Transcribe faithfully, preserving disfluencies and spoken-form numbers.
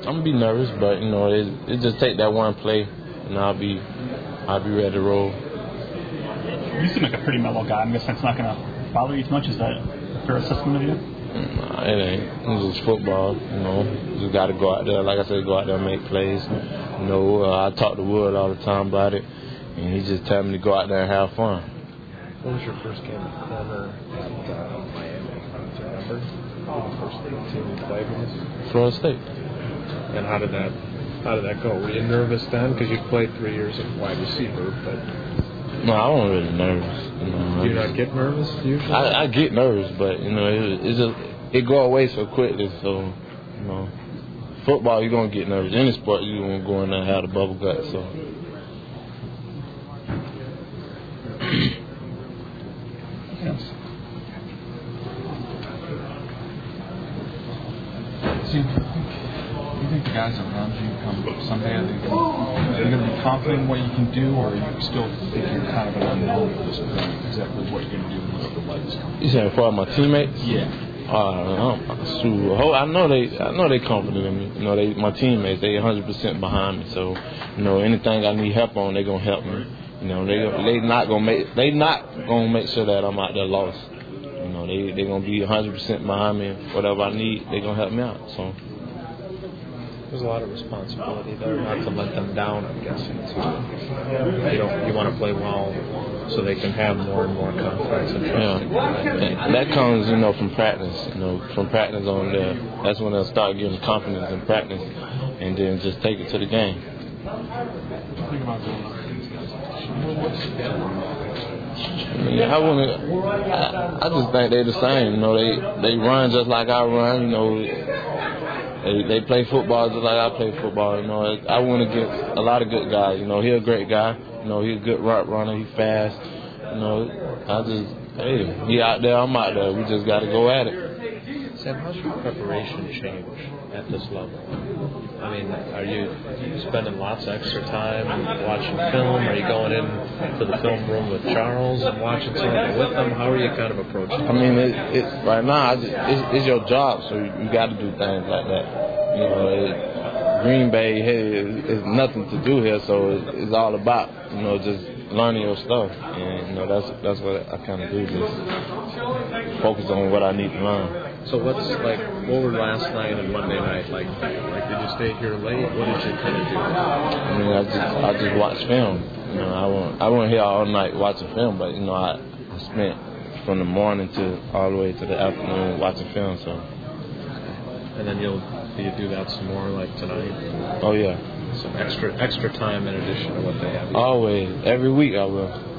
I'm gonna be nervous, but you know, it, it just take that one play, and I'll be, I'll be ready to roll. You seem like a pretty mellow guy. I'm guessing it's not gonna bother you too much. Is that a fair assessment of you? Nah, it ain't. It's just football, you know. Just got to go out there, like I said, go out there and make plays. You know, uh, I talk to Wood all the time about it, and he just tell me to go out there and have fun. What was your first game at corner at uh, Miami? Do you remember? Who the first team you played with? Florida State. And how did that how did that go? Were you nervous then? Because you played three years at wide receiver, but no, I wasn't really nervous. You know, do you not get nervous usually? I, I get nervous, but you know, it, it just it go away so quickly. So you know, football you're gonna get nervous. Any sport you gonna go in there and have the bubble gut. So. Yes. So you think, you think the guys around you come Sunday, are they going to be confident in what you can do, or you still think you're kind of an unknown at this point, exactly what you're going to do once the lights come? You saying for my teammates? Yeah. Uh, shoot, I know they, I know they confident in me. You know, they, my teammates, they one hundred percent behind me. So, you know, anything I need help on, they gonna help me. You know, they they not gonna make, they not gonna make sure that I'm out there lost. You know, they they gonna be one hundred percent behind me. Whatever I need, they gonna help me out. So. There's a lot of responsibility there, not to let them down, I'm guessing, too. You don't, you want to play well so they can have more and more confidence and trust. Yeah. And that comes, you know, from practice. You know, from practice on there. That's when they'll start getting confidence in practice, and then just take it to the game. I mean, I want to. I, I just think they're the same. You know, they they run just like I run. You know. They, they play football just like I play football. You know, I went against a lot of good guys. You know, he's a great guy. You know, he's a good route runner. He's fast. You know, I just, hey, he out there, I'm out there. We just got to go at it. Sam, how's your preparation change at this level? I mean, are you spending lots of extra time watching film? Are you going in to the film room with Charles and watching something with them? How are you kind of approaching it? I mean, it, it, right now, I just, it's, it's your job, so you, you got to do things like that. You know, it, Green Bay, hey, it's nothing to do here, so it, it's all about, you know, just learning your stuff. And, you know, that's that's what I kind of do, just focus on what I need to learn. So what's, like, what were last night and Monday night like? Like, did you stay here late? What did you kind of do? I mean, I just I just watched film. You know, I won't I won't here all night watching film, but you know, I, I spent from the morning to all the way to the afternoon watching film. So. And then you'll do you do that some more like tonight? Oh yeah. Some extra extra time in addition to what they have. Always, every week I will.